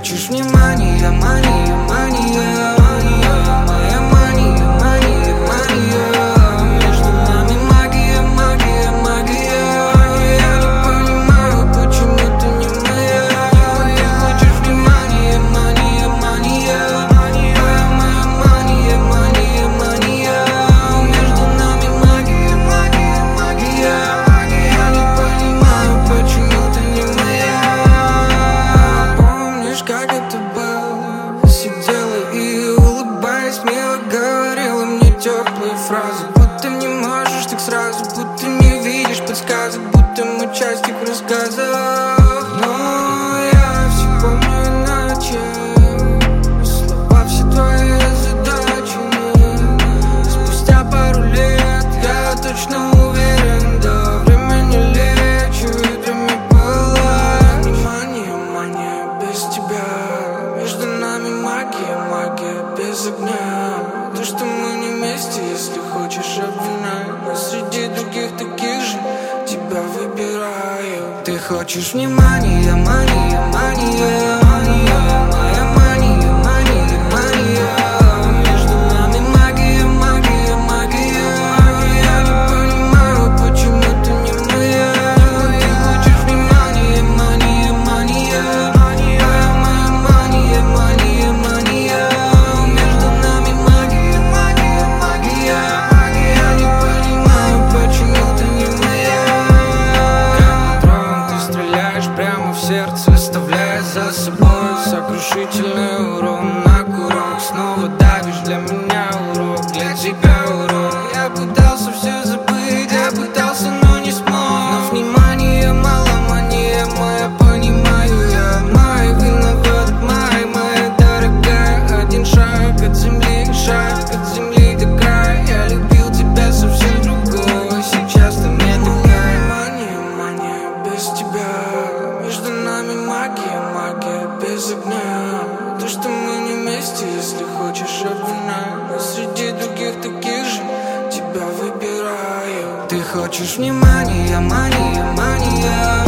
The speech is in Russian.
хочешь внимания, мания, мания, моя мания, мания, мания. Между нами магия, магия, магия. Я не понимаю, почему ты не моя. Ты хочешь внимания, мания, мания, моя мания, мания, мания. Между нами магия, магия, магия. Я не понимаю, почему ты не моя. Помнишь, как это было? Сидела и, улыбаясь, смело говорила мне теплые фразы. Будто не можешь так сразу, будто не видишь подсказок, будто мы частик рассказа. Но я все помню иначе. Слова все твои озадачены. Спустя пару лет я точно уверен, да, время не лечит, время было. Внимание, мания, без тебя. Между нами магия, магия, без огня. То, что мы не вместе, если хочешь, обвиняй. Но среди других таких же тебя выбираю. Ты хочешь внимания, мания, мания, моя мания, мания, мания. Между нами магия, магия, магия. Я не понимаю, почему ты не моя. Ты хочешь внимания, мания, мания, моя мания, мания, мания. Между нами магия, магия, магия. Я не понимаю, почему ты не моя. Как дрон ты стреляешь прямо в сердце, оставляя за собой сокрушительный урон. На курок снова давишь, для меня урок, для тебя урок. Я пытался все забыть, я пытался, но не смог. Но внимания мало, мания моя, понимаю я. Май виноват, моя дорогая. Один шаг от земли до края. Я любил тебя совсем другой, сейчас ты не такая. Мания, мания, без тебя. Между нами магия, магия, без огня. То, что мы не вместе, если хочешь, обвиняй. Но среди других таких же тебя выбираю. Ты хочешь внимания, мания, мания.